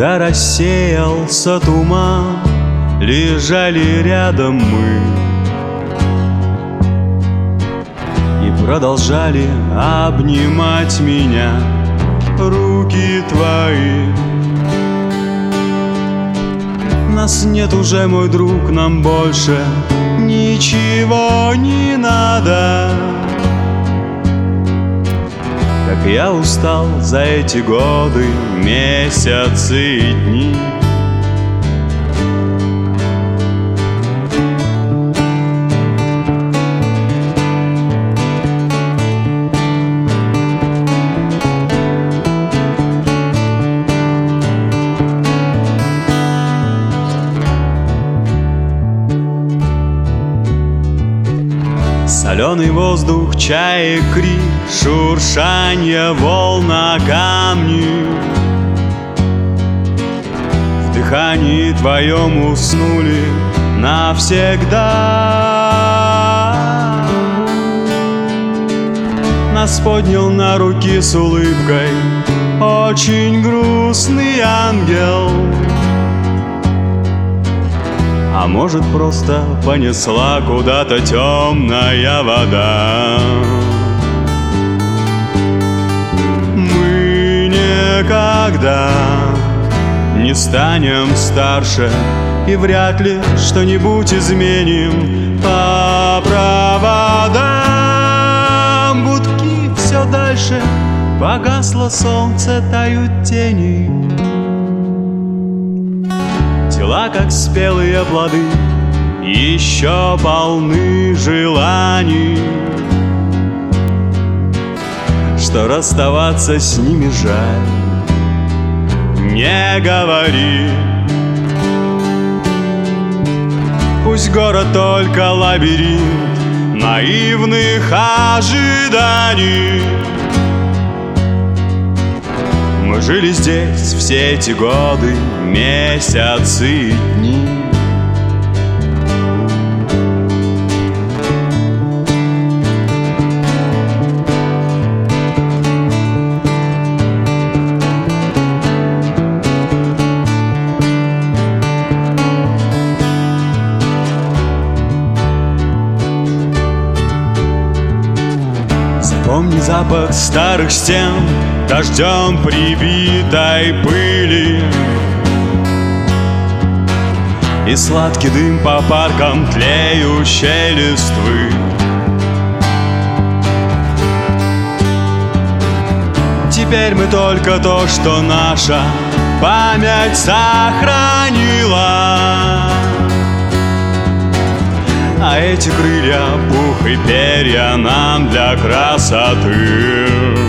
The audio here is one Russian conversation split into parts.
Когда рассеялся туман, лежали рядом мы и продолжали обнимать меня руки твои. Нас нет уже, мой друг, нам больше ничего не надо. Как я устал за эти годы, месяцы и дни. Соленый воздух, чаек крик, шуршанье волн на камни. В дыхании твоем уснули навсегда. Нас поднял на руки с улыбкой очень грустный ангел. А может, просто понесла куда-то темная вода. Мы никогда не станем старше, и вряд ли что-нибудь изменим по проводам. Гудки все дальше, погасло солнце, тают тени. Тела, как спелые плоды, еще полны желаний, что расставаться с ними жаль. Не говори, пусть город только лабиринт наивных ожиданий. Мы жили здесь все эти годы, месяцы и дни. Запомни запах старых стен, дождем прибитой пыли, и сладкий дым по паркам тлеющей листвы. Теперь мы только то, что наша память сохранила. А эти крылья, пух и перья нам для красоты.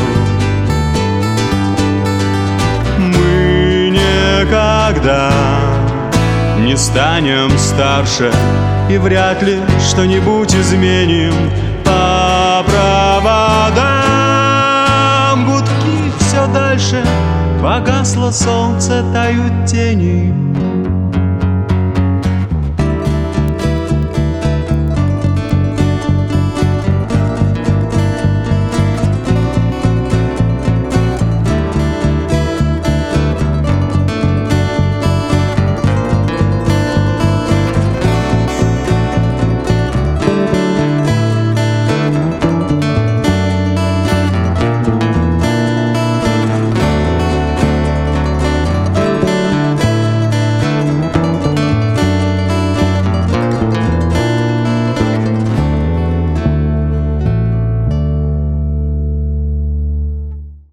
Мы никогда не станем старше, и вряд ли что-нибудь изменим по проводам. Гудки все дальше, погасло солнце, тают тени.